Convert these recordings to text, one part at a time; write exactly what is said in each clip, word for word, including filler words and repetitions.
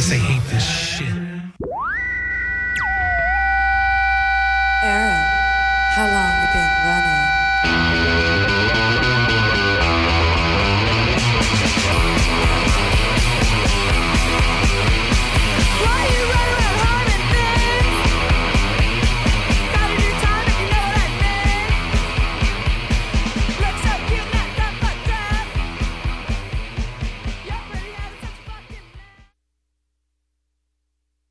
guess they hate this shit. Aaron, how long you been running? Why you run around harming things? Gotta do time if you know what I mean. Look so cute, not done fucked up. You're pretty, having such fucking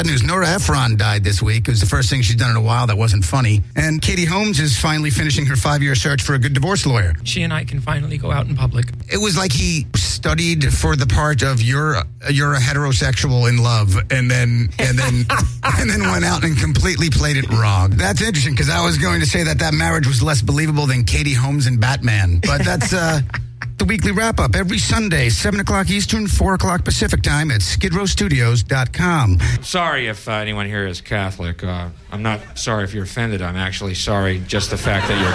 sad news. Nora Ephron died this week. It was the first thing she'd done in a while that wasn't funny. And Katie Holmes is finally finishing her five-year search for a good divorce lawyer. She and I can finally go out in public. It was like he studied for the part of you're you're a heterosexual in love, and then and then and then went out and completely played it wrong. That's interesting because I was going to say that that marriage was less believable than Katie Holmes and Batman, but that's uh, the weekly wrap up every Sunday, seven o'clock Eastern, four o'clock Pacific time at skid row studios dot com. Sorry if uh, anyone here is Catholic. Uh, I'm not sorry if you're offended. I'm actually sorry just the fact that you're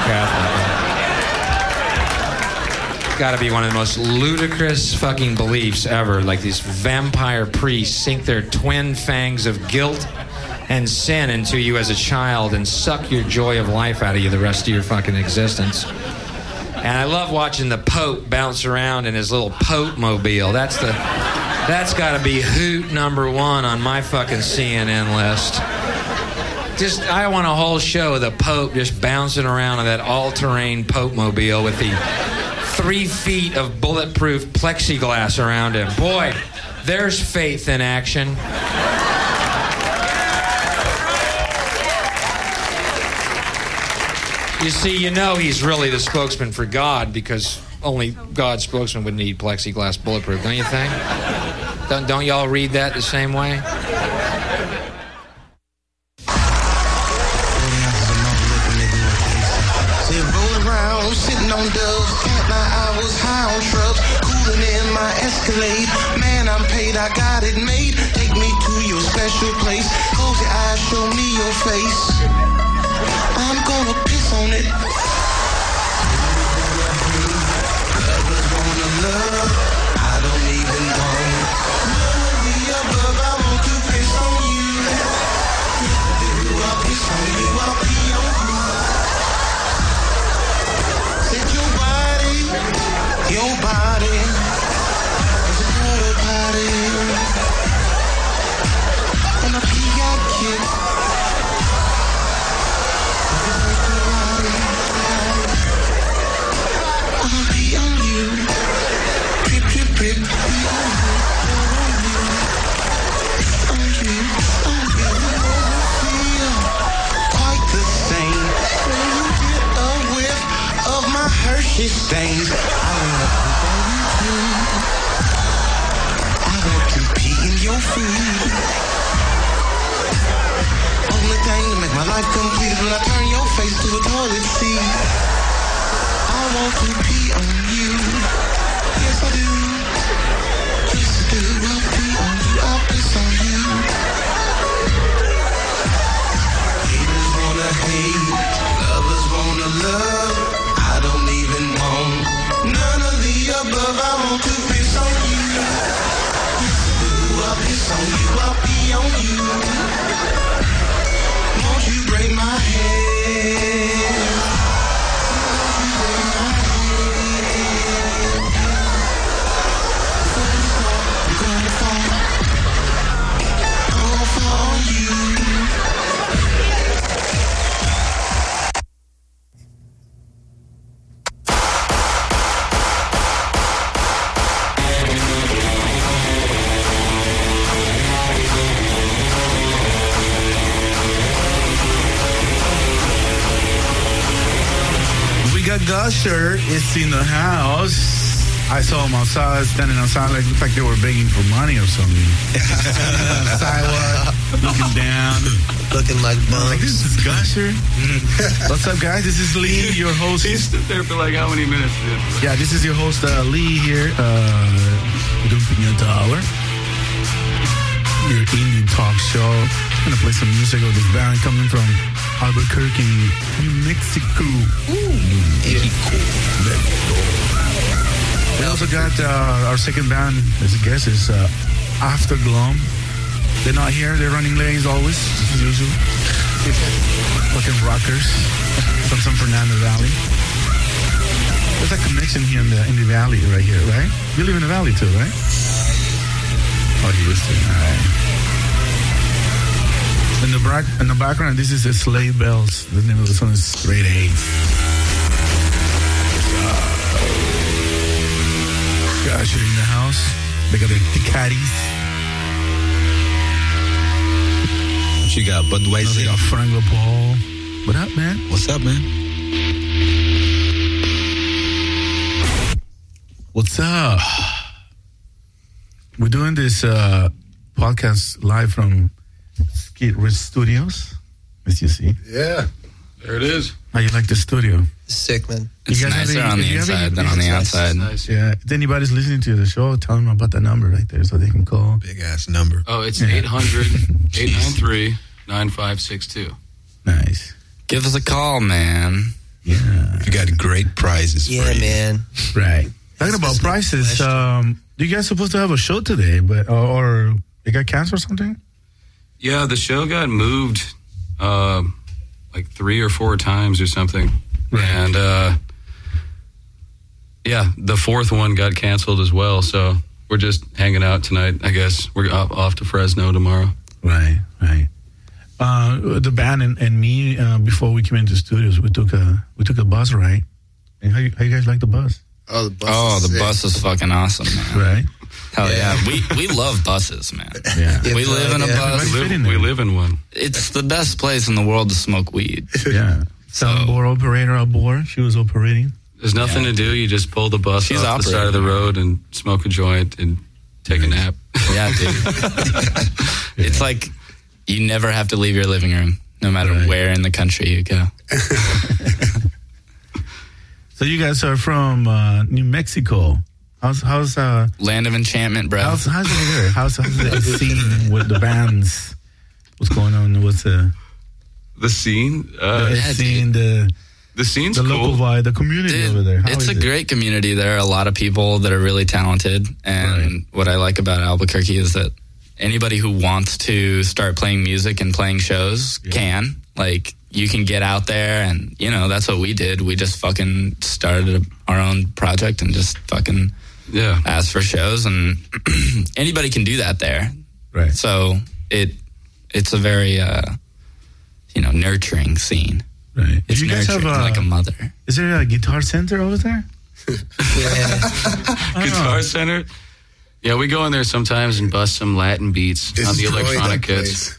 Catholic. It's got to be one of the most ludicrous fucking beliefs ever. Like these vampire priests sink their twin fangs of guilt and sin into you as a child and suck your joy of life out of you the rest of your fucking existence. And I love watching the Pope bounce around in his little Pope mobile. That's the, that's got to be hoot number one on my fucking C N N list. Just, I want a whole show of the Pope just bouncing around on that all-terrain Pope mobile with the three feet of bulletproof plexiglass around him. Boy, there's faith in action. You see, you know he's really the spokesman for God because only God's spokesman would need plexiglass bulletproof, don't you think? Don't, don't y'all read that the same way? Rolling around, sitting on dubs, cat my hours, high on shrubs, cooling in my Escalade. Man, I'm paid, I got it made. Take me to your special place. Close your eyes, show me your face. I'm gonna piss on it. Lovers wanna love, I don't even want. None above, I want to piss on you. I'll piss on you, I'll pee on you. Set your body, your body, it's a little party. And a pee got kicked. Hershey stains. I wanna poop on you too. I want to pee in your food. Only thing to make my life complete is when I turn your face to a toilet seat. I want to pee on you. Yes, I do. Yes, I do. I'll pee on you. I'll piss on you. Haters wanna hate. Lovers wanna love. I don't even want none of the above. I want to piss on you. Ooh, I'll piss on you. I'll pee on you. Won't you braid my hair? Won't you braid my hair? I'm gonna fall. I'm gonna fall on you. Gusher is in the house. I saw him outside, standing outside, like looked like they were begging for money or something. Sidewalk, looking down, looking like bums. Like, this is Gusher. What's up, guys? This is Lee, your host. He stood there for like how many minutes? Dude? Yeah, this is your host, uh, Lee here. Uh, Dumping Tower. Your indie talk show. I'm gonna play some music of this band coming from Albuquerque, New Mexico. Ooh, Mexico. We also got uh, our second band, as a guest, is uh, Afterglow. They're not here. They're running late as always, as usual. Fucking rockers from San Fernando Valley. There's a connection here in the in the valley right here, right? You live in the valley too, right? Oh, you used to. All right. In the, back, in the background, this is the Sleigh Bells. The name of the song is Straight A's. Gosh, you're in the house. They got the, the caddies. you got? Budweiser. We got Frank Paul. What up, man? What's up, man? What's up? We're doing this uh, podcast live from Skid Rich Studios, as you see. Yeah, there it is. How you like the studio? Sick, man. It's nicer on the inside than on the outside. Nice. Yeah. If anybody's listening to the show, tell them about that number right there so they can call. Big ass number. Oh, it's eight hundred, eight nine three, nine five six two. Nice. Give us a call, man. Yeah. You got great prizes Yeah, for you. man. Right. Talking about prices, um, you guys supposed to have a show today, but or, or it got canceled or something? Yeah, the show got moved uh, like three or four times or something. Right. And uh, yeah, the fourth one got canceled as well. So we're just hanging out tonight, I guess. We're off, off to Fresno tomorrow. Right, right. Uh, the band and, and me, uh, before we came into studios, we took a we took a bus ride. And how you, how you guys like the bus? Oh, the bus. Oh, is the sick. bus is fucking awesome, man. Right. Hell yeah. Yeah. We we love buses, man. Yeah. We Yeah, live in a yeah. bus. Everybody We fit in live, there. we live in one. It's the best place in the world to smoke weed. Yeah. So- Soundboard operator aboard. She was operating. There's nothing Yeah. to do. You just pull the bus She's off the side of the operating. road and smoke a joint and take a nap. Yeah, dude. It's like you never have to leave your living room, no matter Right. where in the country you go. So you guys are from uh, New Mexico. How's how's uh Land of enchantment, bro. how's how's it there? How's how's the scene with the bands? What's going on? What's the The scene, uh, the yeah, scene? The the scene's the cool. local vibe, the community Dude, over there. How it's is a it? great community. There are a lot of people that are really talented. And what I like about Albuquerque is that anybody who wants to start playing music and playing shows Yeah. can. Like, you can get out there and, you know, that's what we did. We just fucking started a, our own project and just fucking Yeah. asked for shows. And anybody can do that there. Right. So it it's a very, uh, you know, nurturing scene. Right. It's Do you guys have nurturing a, like a mother. is there a guitar center over there? Yeah. Guitar Center. Yeah, we go in there sometimes and bust some Latin beats on the Destroy electronic that kits.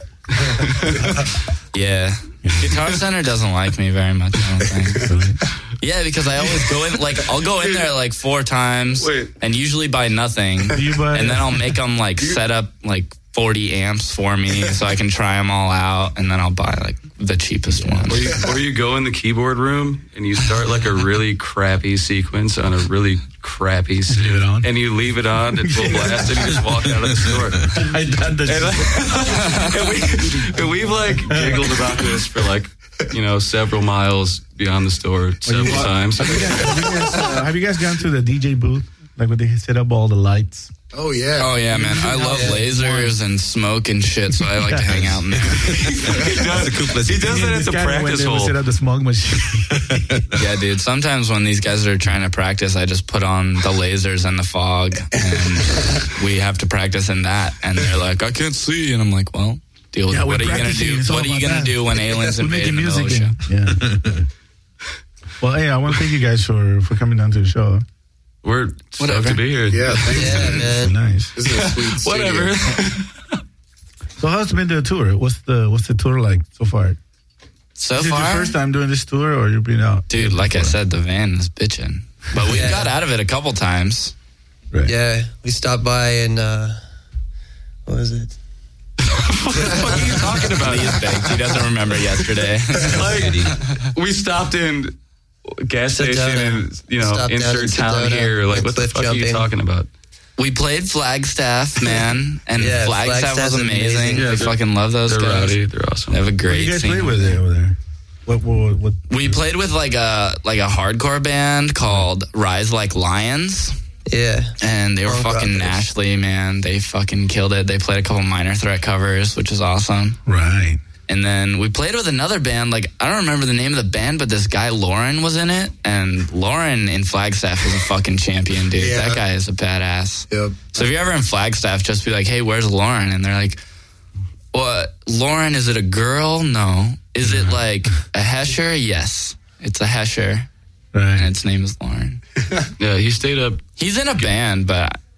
place. Yeah. Guitar Center doesn't like me very much, I don't think. Yeah, because I always go in, like, I'll go in there like four times Wait. and usually buy nothing. You buy- And then I'll make them like set up like forty amps for me so I can try them all out. And then I'll buy like the cheapest one. Or you, or you go in the keyboard room and you start like a really crappy sequence on a really crappy scene. Leave it on? And you leave it on at full blast and you just walk out of the store. I done that. And, and, we, and we've like giggled about this for like, you know, several miles beyond the store several times. Have you, guys, have, you guys, uh, have you guys gone to the D J booth? Like when they set up all the lights? Oh, yeah. Oh, yeah, man. I love lasers and smoke and shit, so I like to hang out in there. He does, he does that at the practice when they would hole. set up the smoke machine. Yeah, dude. Sometimes when these guys are trying to practice, I just put on the lasers and the fog, and we have to practice in that. And they're like, "I can't see," and I'm like, "Well, deal with Yeah, it. we're What are you gonna practicing. do? It's all What are you about gonna that. do when aliens We're invade making the middle music. of the show?" Yeah. Well, hey, I want to thank you guys for, for coming down to the show. We're stoked Whatever. to be here. Yeah, thanks, Yeah, man. man. Nice. This is a sweet studio. Whatever. So how's been the tour? What's the what's the tour like so far? So Is it your far, first time doing this tour, or you've been out? dude, like I said, the van is bitching, but we Yeah. got out of it a couple times. Right. Yeah, we stopped by and, uh, what was it? What are you talking about? He's baked. He doesn't remember yesterday. Like, we stopped in gas station Sedona. and, you know, Stopped down insert in town Sedona. here. Like, Went what the cliff fuck are you jumping. talking about? We played Flagstaff, man, and Yeah, Flagstaff Flagstaff's was amazing. amazing. Yeah, I they're- fucking love those They're guys. rowdy. They're awesome. They have a What do great you guys scene. play with it over there? What, what, what? We played with like a like a hardcore band called Rise Like Lions, Yeah. and they were Punk fucking rockers. gnashly, man. They fucking killed it. They played a couple Minor Threat covers, which is awesome. Right. And then we played with another band. Like, I don't remember the name of the band, but this guy Lauren was in it, and Lauren in Flagstaff is a fucking champion, dude. Yeah. That guy is a badass. Yep. So if you're ever in Flagstaff, just be like, "Hey, where's Lauren?" And they're like, "What? Lauren? Is it a girl? No. Is it like a Hesher? Yes, it's a Hesher, and Right. its name is Lauren. Yeah, he stayed up. He's in a band, but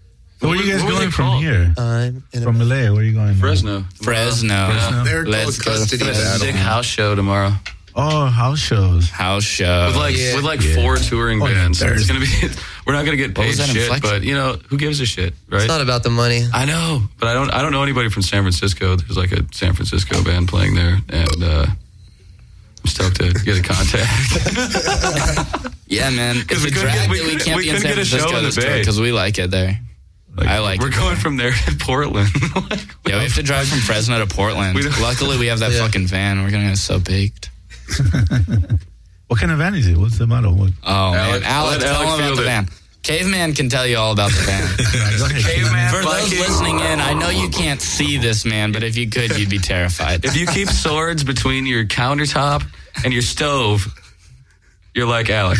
So where are you guys What were going they from called? here? I'm in From L A, where are you going? Fresno. Fresno. Yeah. They're Let's called go to custody Fresno. battle. Sick house show tomorrow Oh, house shows. House show. with like yeah. with like Yeah. four touring Oh, yeah, bands. there's- It's gonna be. We're not gonna get What paid was that shit, inflection? but you know who gives a shit, right? It's not about the money. I know, but I don't. I don't know anybody from San Francisco. There's like a San Francisco band playing there, and uh, I'm stoked to get a contact. yeah, man. It's we a couldn't drag get- we that we couldn't- can't we be in couldn't San get a show Francisco in the this tour Bay. because we like it there. Like, I like We're it. going from there to Portland. Like, Yeah, we have to drive from Fresno to Portland. We don't- Luckily, we have that Yeah. fucking van. We're gonna get so baked. What kind of van is it? What's the model? What? Oh man, Alex- Alex, let tell Alex him about field the it. van. Caveman can tell you all about the van. Go ahead. Caveman For those Viking. listening in, I know you can't see this man, but if you could, you'd be terrified. If you keep swords between your countertop and your stove, you're like Alex.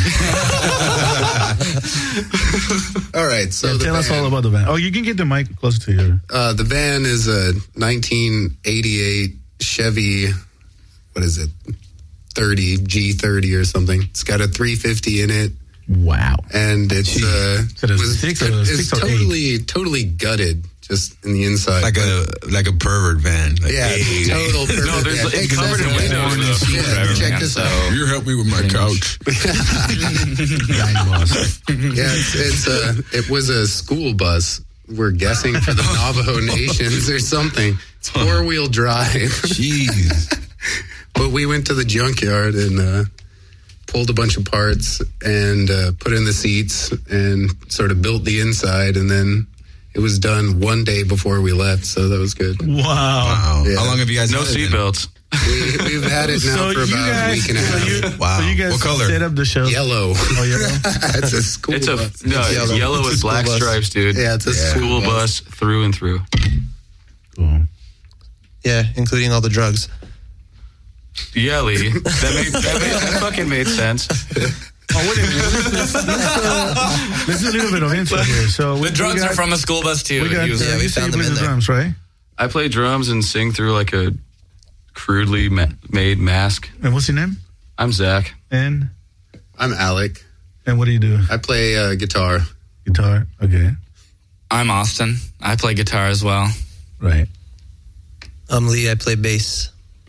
All right, so Yeah, the tell us van, all about the van. Oh, you can get the mic closer to your. uh, the van is a nineteen eighty-eight Chevy. What is it? thirty G thirty or something. It's got a three fifty in it, Wow. and it's uh, So there's was, six or it's six or eight? totally totally gutted just in the inside. Like a like a pervert van. Like, yeah, hey, total perfect. No, there's van. like- it's Except covered in for- windows, though. Yeah, check this out. you help me with my couch. Gang boss. Yeah, it's, it's a. It was a school bus. We're guessing for the Navajo Nations or something. It's four wheel drive. Jeez. But we went to the junkyard and uh, pulled a bunch of parts and uh, put in the seats and sort of built the inside, and then it was done one day before we left, so that was good. Wow. Wow. Yeah. How long have you guys No had it then? seatbelts. We, we've had it now So for you about a guys, week and a so half. you, Wow. so you guys What color? set up the show. Yellow. Oh, yellow. It's a school It's a bus. no, it's yellow. yellow, It's a with school black bus. stripes, dude. Yeah, it's a Yeah. School bus through and through. Cool. Yeah, including all the drugs. Yeah, Lee. That made that, made, that fucking made sense. Oh, wait a minute. Let's, let's, uh, let's do a little bit of intro here. So we, The drugs we got, are from a school bus too. We got. He was- uh, Yeah, we you say you found them play in the there. drums, right? I play drums and sing through like a crudely ma- made mask. And what's your name? I'm Zach. And I'm Alec. and what do you do? I play uh, guitar. Guitar. Okay. I'm Austin. I play guitar as well. Right. I'm Lee. I play bass.